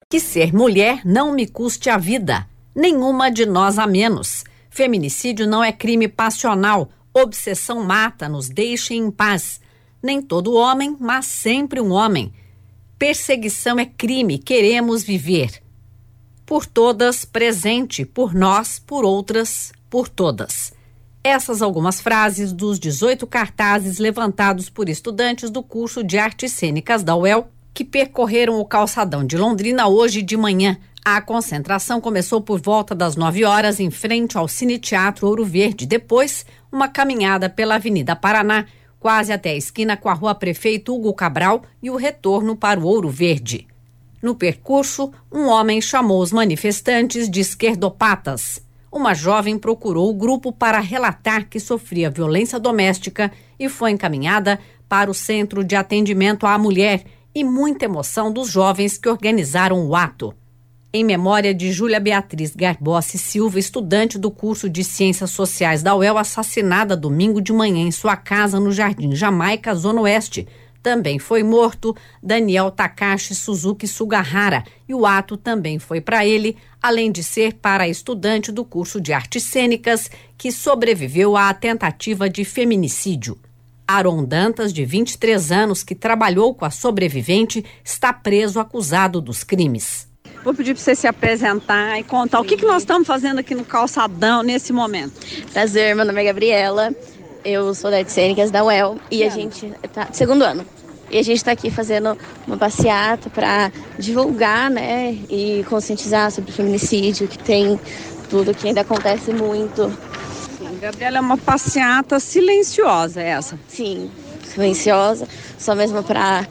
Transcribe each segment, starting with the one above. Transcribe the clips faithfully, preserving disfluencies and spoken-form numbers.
Que ser mulher não me custe a vida, nenhuma de nós a menos. Feminicídio não é crime passional, obsessão mata, nos deixe em paz. Nem todo homem, mas sempre um homem. Perseguição é crime, queremos viver. Por todas, presente, por nós, por outras, por todas. Essas algumas frases dos dezoito cartazes levantados por estudantes do curso de Artes Cênicas da U E L, que percorreram o calçadão de Londrina hoje de manhã. A concentração começou por volta das nove horas em frente ao Cine Teatro Ouro Verde. Depois, uma caminhada pela Avenida Paraná, quase até a esquina com a Rua Prefeito Hugo Cabral e o retorno para o Ouro Verde. No percurso, um homem chamou os manifestantes de esquerdopatas. Uma jovem procurou o grupo para relatar que sofria violência doméstica e foi encaminhada para o Centro de Atendimento à Mulher, e muita emoção dos jovens que organizaram o ato. Em memória de Júlia Beatriz Garbossi Silva, estudante do curso de Ciências Sociais da U E L, assassinada domingo de manhã em sua casa no Jardim Jamaica, Zona Oeste. Também foi morto Daniel Takashi Suzuki Sugahara, e o ato também foi para ele, além de ser para a estudante do curso de Artes Cênicas, que sobreviveu à tentativa de feminicídio. Aron Dantas, de vinte e três anos, que trabalhou com a sobrevivente, está preso acusado dos crimes. Vou pedir para você se apresentar e contar Sim. o que, que nós estamos fazendo aqui no calçadão nesse momento. Prazer, meu nome é Gabriela, eu sou da Artes Cênicas da U E L e a gente está segundo ano. E a gente está aqui fazendo uma passeata para divulgar, né, e conscientizar sobre o feminicídio, que tem tudo, que ainda acontece muito. Gabriela, é uma passeata silenciosa essa. Sim, silenciosa, só mesmo para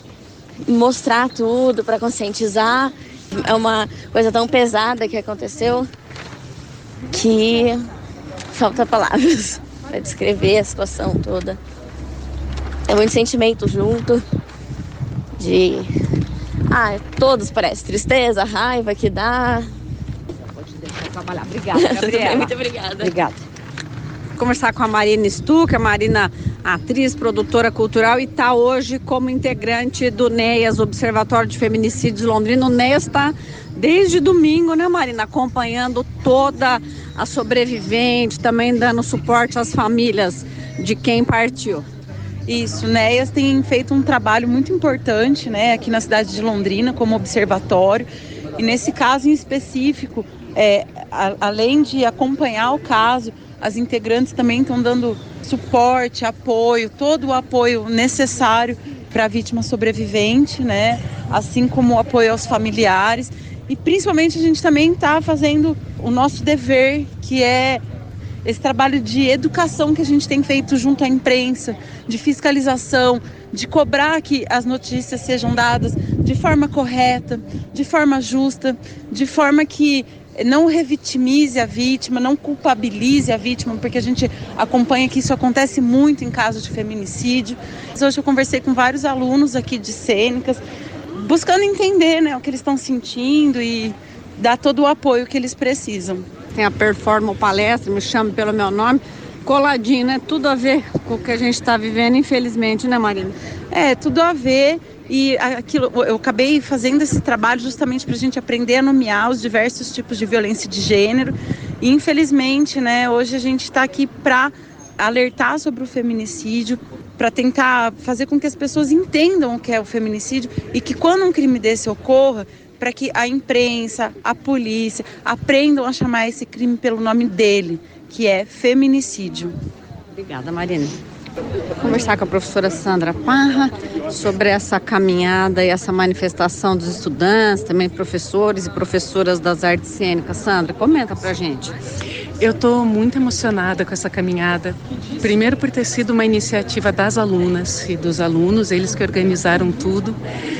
mostrar tudo, para conscientizar. É uma coisa tão pesada que aconteceu que falta palavras para descrever a situação toda. É muito sentimento junto de... Ah, todos parece tristeza, raiva que dá. Pode deixar trabalhar. Obrigada, Gabriela. Muito obrigada. Obrigada. Conversar com a Marina Stuck, a Marina, atriz, produtora cultural, e está hoje como integrante do NEAS, Observatório de Feminicídios Londrina. O NEAS está desde domingo, né, Marina, acompanhando toda a sobrevivente, também dando suporte às famílias de quem partiu. Isso, o NEAS tem feito um trabalho muito importante, né, aqui na cidade de Londrina, como observatório, e nesse caso em específico, é, a, além de acompanhar o caso, as integrantes também estão dando suporte, apoio, todo o apoio necessário para a vítima sobrevivente, né? Assim como o apoio aos familiares. E principalmente a gente também está fazendo o nosso dever, que é esse trabalho de educação que a gente tem feito junto à imprensa, de fiscalização, de cobrar que as notícias sejam dadas de forma correta, de forma justa, de forma que não revitimize a vítima, não culpabilize a vítima, porque a gente acompanha que isso acontece muito em casos de feminicídio. Hoje eu conversei com vários alunos aqui de cênicas, buscando entender, né, o que eles estão sentindo e dar todo o apoio que eles precisam. Tem a Performa Palestra, me chame pelo meu nome, coladinho, né? Tudo a ver com o que a gente está vivendo, infelizmente, né, Marina? É, tudo a ver. E aquilo, eu acabei fazendo esse trabalho justamente para a gente aprender a nomear os diversos tipos de violência de gênero. E infelizmente, né, hoje a gente está aqui para alertar sobre o feminicídio, para tentar fazer com que as pessoas entendam o que é o feminicídio e que quando um crime desse ocorra, para que a imprensa, a polícia aprendam a chamar esse crime pelo nome dele, que é feminicídio. Obrigada, Marina. Vou conversar com a professora Sandra Parra sobre essa caminhada e essa manifestação dos estudantes, também professores e professoras das artes cênicas. Sandra, comenta pra gente. Eu estou muito emocionada com essa caminhada, primeiro por ter sido uma iniciativa das alunas e dos alunos, eles que organizaram tudo,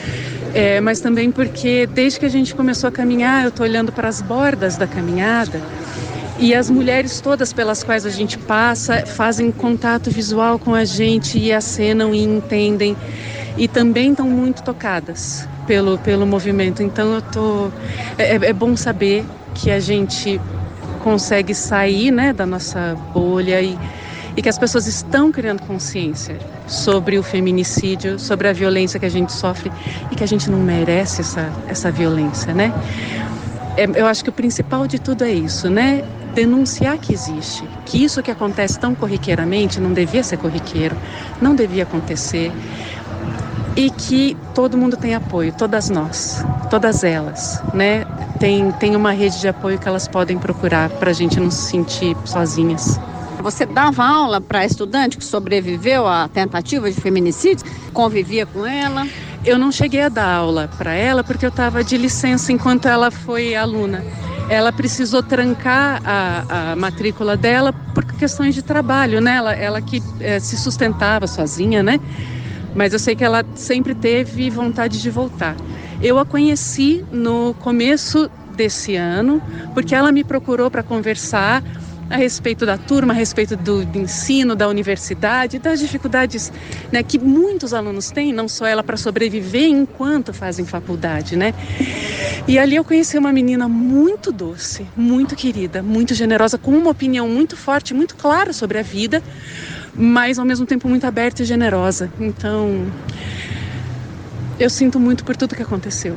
é, mas também porque desde que a gente começou a caminhar, eu estou olhando para as bordas da caminhada e as mulheres todas pelas quais a gente passa fazem contato visual com a gente e acenam e entendem e também estão muito tocadas pelo, pelo movimento. Então eu tô, é, é bom saber que a gente consegue sair, né, da nossa bolha e, e que as pessoas estão criando consciência sobre o feminicídio, sobre a violência que a gente sofre e que a gente não merece essa, essa violência, né? É, eu acho que o principal de tudo é isso, né? Denunciar que existe, que isso que acontece tão corriqueiramente não devia ser corriqueiro, não devia acontecer, e que todo mundo tem apoio, todas nós, todas elas, né? Tem, tem uma rede de apoio que elas podem procurar para a gente não se sentir sozinhas. Você dava aula para estudante que sobreviveu à tentativa de feminicídio? Convivia com ela? Eu não cheguei a dar aula para ela porque eu estava de licença enquanto ela foi aluna. Ela precisou trancar a, a matrícula dela por questões de trabalho, né? Ela, ela que é, se sustentava sozinha, né? Mas eu sei que ela sempre teve vontade de voltar. Eu a conheci no começo desse ano, porque ela me procurou para conversar a respeito da turma, a respeito do ensino, da universidade, das dificuldades, né, que muitos alunos têm, não só ela, para sobreviver enquanto fazem faculdade, né? E ali eu conheci uma menina muito doce, muito querida, muito generosa, com uma opinião muito forte, muito clara sobre a vida, mas ao mesmo tempo muito aberta e generosa. Então, eu sinto muito por tudo que aconteceu.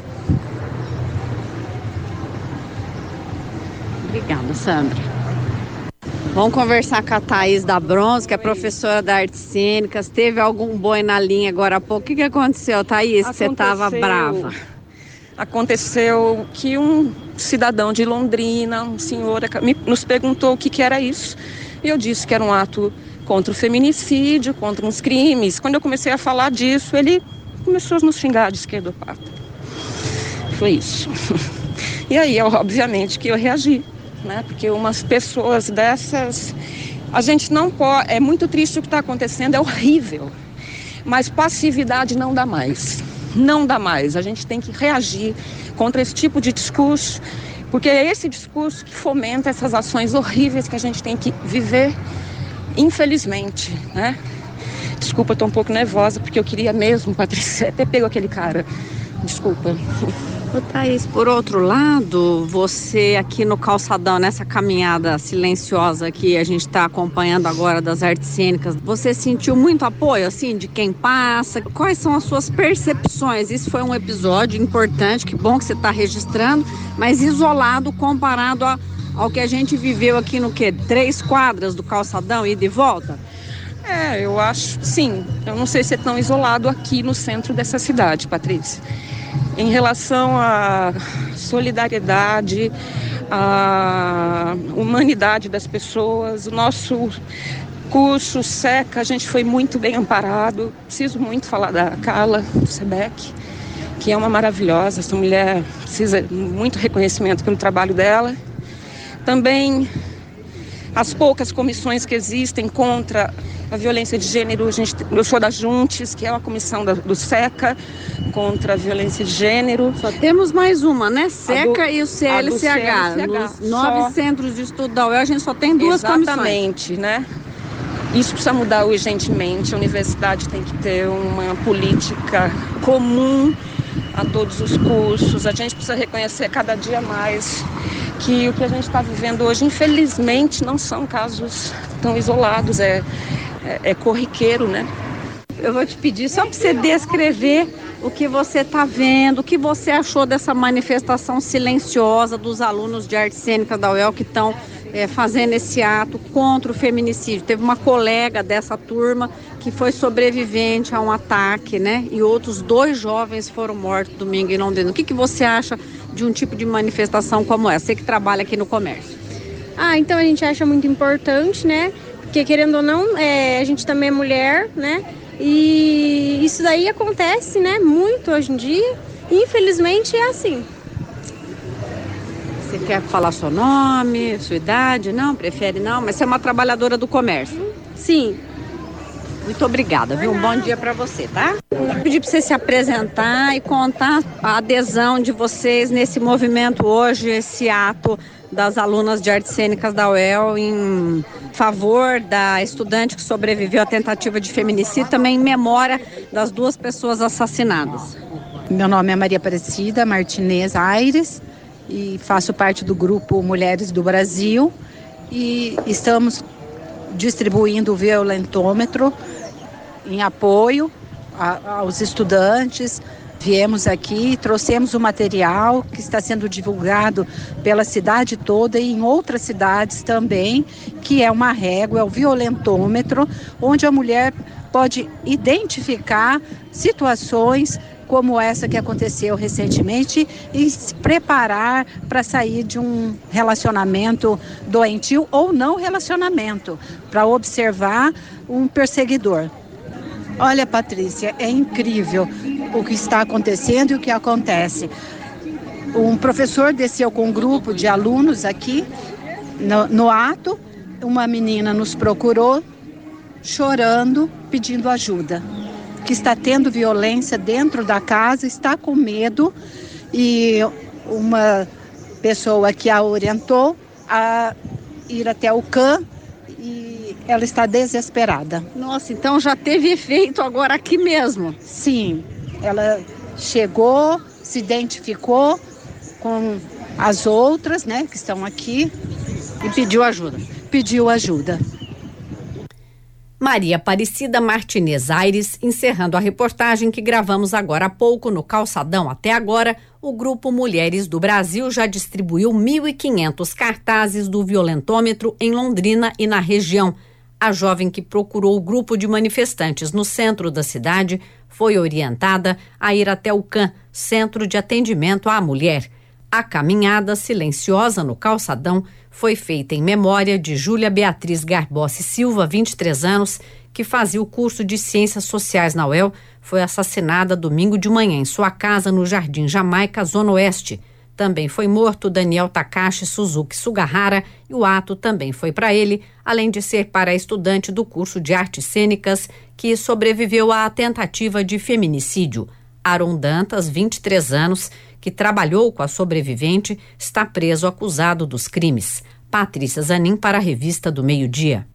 Obrigada, Sandra. Vamos conversar com a Thaís da Bronze, que é professora de artes cênicas. Teve algum boi na linha agora há pouco. O que, que aconteceu, Thaís? Que você estava brava. Aconteceu que um cidadão de Londrina, um senhor, me, nos perguntou o que, que era isso. E eu disse que era um ato contra o feminicídio, contra uns crimes. Quando eu comecei a falar disso, ele começou a nos xingar de esquerdopata. Foi isso. E aí, eu, obviamente, que eu reagi. Né? Porque umas pessoas dessas, a gente não pode, é muito triste o que está acontecendo, é horrível, mas passividade não dá mais, não dá mais, a gente tem que reagir contra esse tipo de discurso, porque é esse discurso que fomenta essas ações horríveis que a gente tem que viver, infelizmente, né? Desculpa, eu estou um pouco nervosa, porque eu queria mesmo, Patrícia, até pegou aquele cara, desculpa. Ô, Thaís, por outro lado, você aqui no calçadão, nessa caminhada silenciosa que a gente está acompanhando agora das artes cênicas, você sentiu muito apoio, assim, de quem passa? Quais são as suas percepções? Isso foi um episódio importante, que bom que você está registrando, mas isolado comparado a, ao que a gente viveu aqui no quê? Três quadras do calçadão, ida e volta? É, eu acho, sim. Eu não sei se é tão isolado aqui no centro dessa cidade, Patrícia. Em relação à solidariedade, à humanidade das pessoas, o nosso curso SECA, a gente foi muito bem amparado. Preciso muito falar da Carla do SEBEC, que é uma maravilhosa. Essa mulher precisa de muito reconhecimento pelo trabalho dela. Também as poucas comissões que existem contra a violência de gênero, a gente, eu sou da Juntes, que é uma comissão da, do SECA contra a violência de gênero. Só temos mais uma, né? SECA do, e o C L C H. C L C H. Nos nove só... centros de estudo da U E L, a gente só tem duas Exatamente, comissões. Exatamente, né? Isso precisa mudar urgentemente. A universidade tem que ter uma política comum a todos os cursos. A gente precisa reconhecer cada dia mais que o que a gente está vivendo hoje, infelizmente, não são casos tão isolados, é, é, é corriqueiro, né? Eu vou te pedir só para você descrever o que você está vendo, o que você achou dessa manifestação silenciosa dos alunos de artes cênicas da U E L que estão é, fazendo esse ato contra o feminicídio. Teve uma colega dessa turma que foi sobrevivente a um ataque, né? E outros dois jovens foram mortos domingo em Londrina. O que, que você acha de um tipo de manifestação como essa? Você que trabalha aqui no comércio. Ah, então a gente acha muito importante, né? Porque querendo ou não, é, a gente também é mulher, né? E isso daí acontece, né? Muito hoje em dia. E infelizmente é assim. Você quer falar seu nome, sua idade? Não, prefere não, mas você é uma trabalhadora do comércio. Sim. Muito obrigada, viu? Um bom dia para você, tá? Vou pedir para você se apresentar e contar a adesão de vocês nesse movimento hoje, esse ato das alunas de artes cênicas da U E L em favor da estudante que sobreviveu à tentativa de feminicídio, também em memória das duas pessoas assassinadas. Meu nome é Maria Aparecida Martinez Aires e faço parte do grupo Mulheres do Brasil e estamos distribuindo o violentômetro em apoio a, aos estudantes. Viemos aqui, trouxemos o material que está sendo divulgado pela cidade toda e em outras cidades também, que é uma régua, é o violentômetro, onde a mulher pode identificar situações como essa que aconteceu recentemente e se preparar para sair de um relacionamento doentio ou não relacionamento, para observar um perseguidor. Olha, Patrícia, é incrível o que está acontecendo e o que acontece. Um professor desceu com um grupo de alunos aqui no, no ato, uma menina nos procurou chorando, pedindo ajuda, que está tendo violência dentro da casa, está com medo, e uma pessoa que a orientou a ir até o C A M e ela está desesperada. Nossa, então já teve efeito agora aqui mesmo? Sim, ela chegou, se identificou com as outras, né, que estão aqui e pediu ajuda. Pediu ajuda. Maria Aparecida Martinez Aires, encerrando a reportagem que gravamos agora há pouco no Calçadão. Até agora, o Grupo Mulheres do Brasil já distribuiu mil e quinhentos cartazes do violentômetro em Londrina e na região. A jovem que procurou o grupo de manifestantes no centro da cidade foi orientada a ir até o C A M, Centro de Atendimento à Mulher. A caminhada silenciosa no Calçadão foi feita em memória de Júlia Beatriz Garbossi Silva, vinte e três anos, que fazia o curso de Ciências Sociais na U E L, foi assassinada domingo de manhã em sua casa no Jardim Jamaica, Zona Oeste. Também foi morto Daniel Takashi Suzuki Sugahara e o ato também foi para ele, além de ser para a estudante do curso de Artes Cênicas, que sobreviveu à tentativa de feminicídio. Aron Dantas, vinte e três anos, que trabalhou com a sobrevivente, está preso acusado dos crimes. Patrícia Zanin para a Revista do Meio-Dia.